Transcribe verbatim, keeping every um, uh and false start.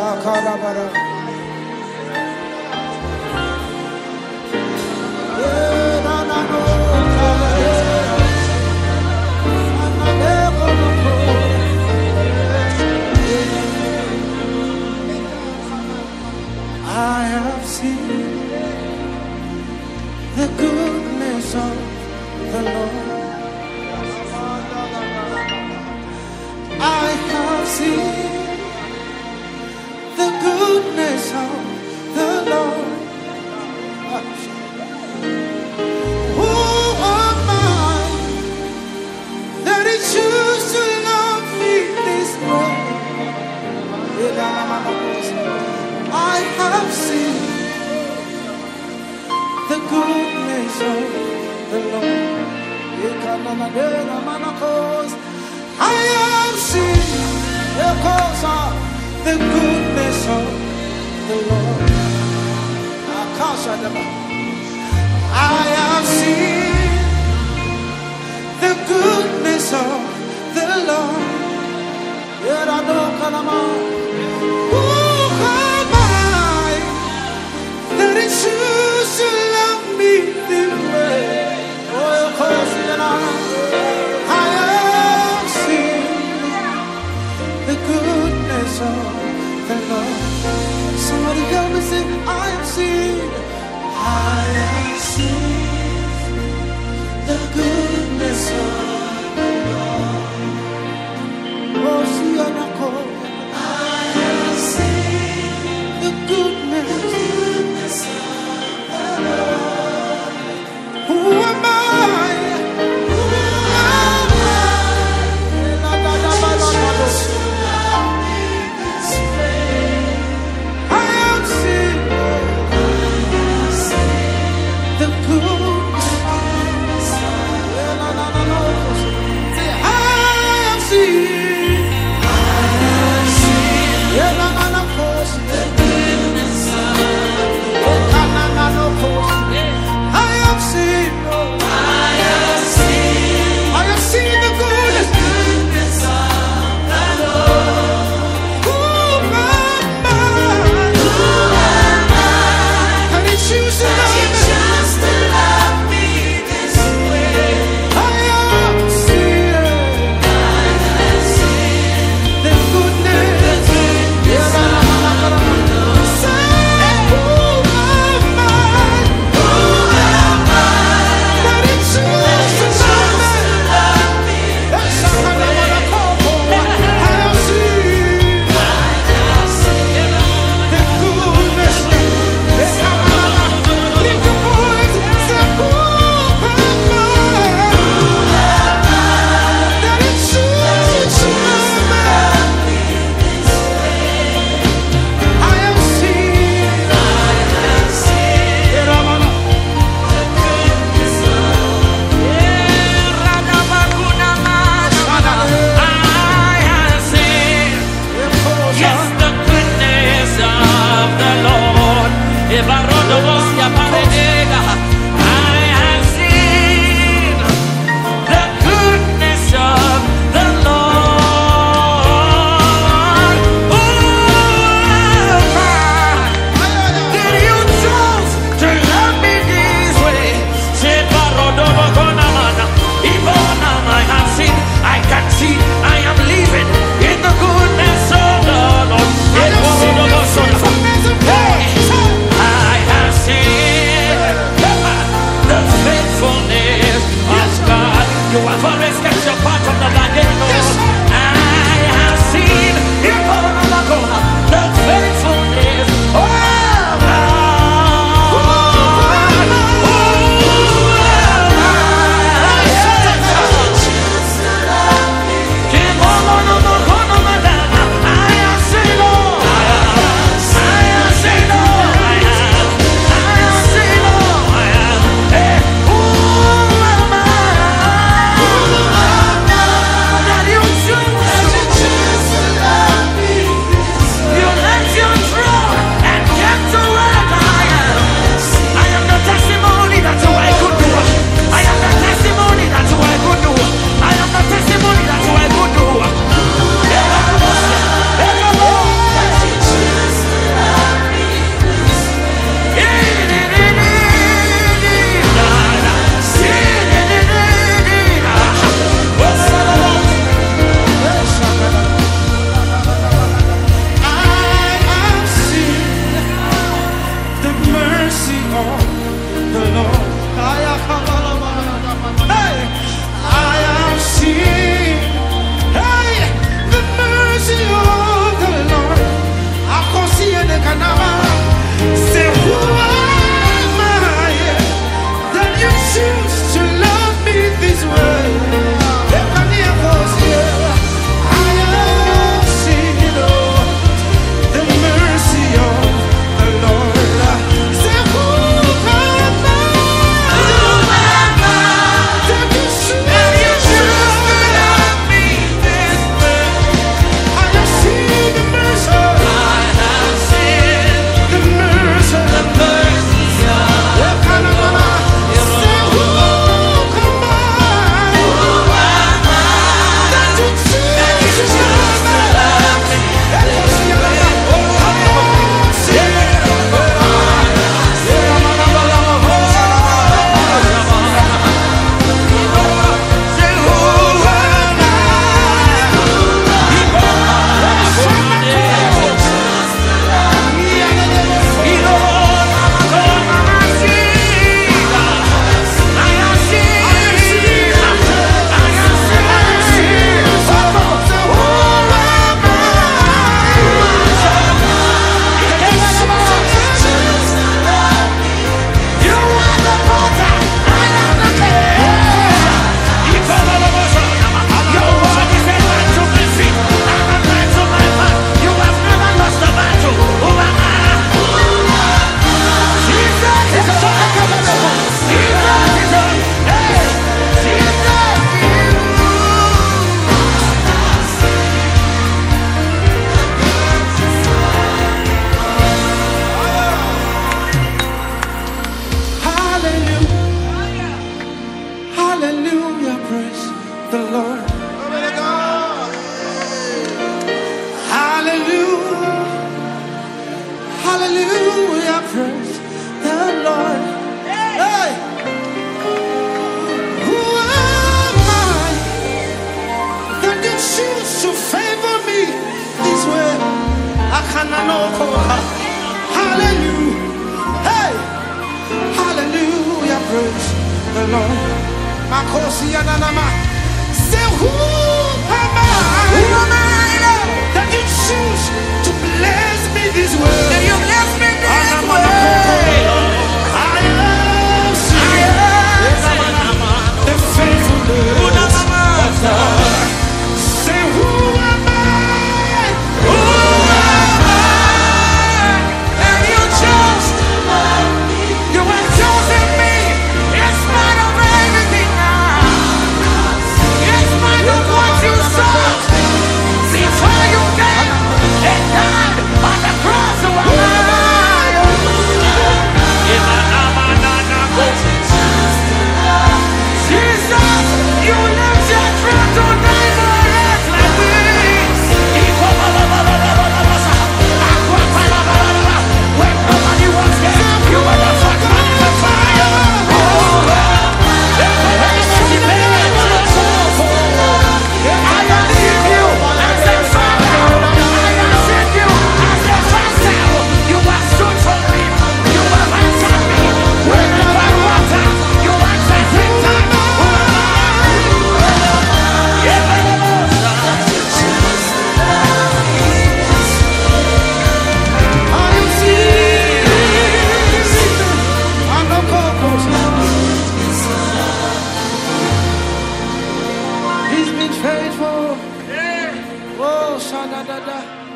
Akalabara. I have seen the goodness of the Lord. I have seen the goodness of the Lord. Who am I that He choose to love me this way? I have seen the goodness of the Lord. I have seen the goodness of the Lord. I have seen the goodness of the Lord. Who am I that He choose to love me this way? I have seen the goodness of the Lord. Somebody help me say, I have seen. I have seen the goodness of the Lord. Oh, see, I praise the Lord. Hey! Who am I that you choose to favor me this way? I cannot know. Hallelujah. Hey! Hallelujah. Praise the Lord. Makosi Yananama. Say, who am I? Who am I? That you choose to bless me this way. That you bless me this way. I am the faithfulness of God. Say, who am I? Who am I? That you chose to love me. You have chosen me in spite of everything now. In spite of what you saw. Before you came and died on the cross of our lives. Jesus, you left your throne to die for us like this. When nobody was there, you were the first one in the fire. I believe you as a father. I accept you as a father. You are stood for me. You have answered me. Whenever I water, you answer every time. Are you serious? I'm no cockroach. He's been faithful. Oh, shadadada.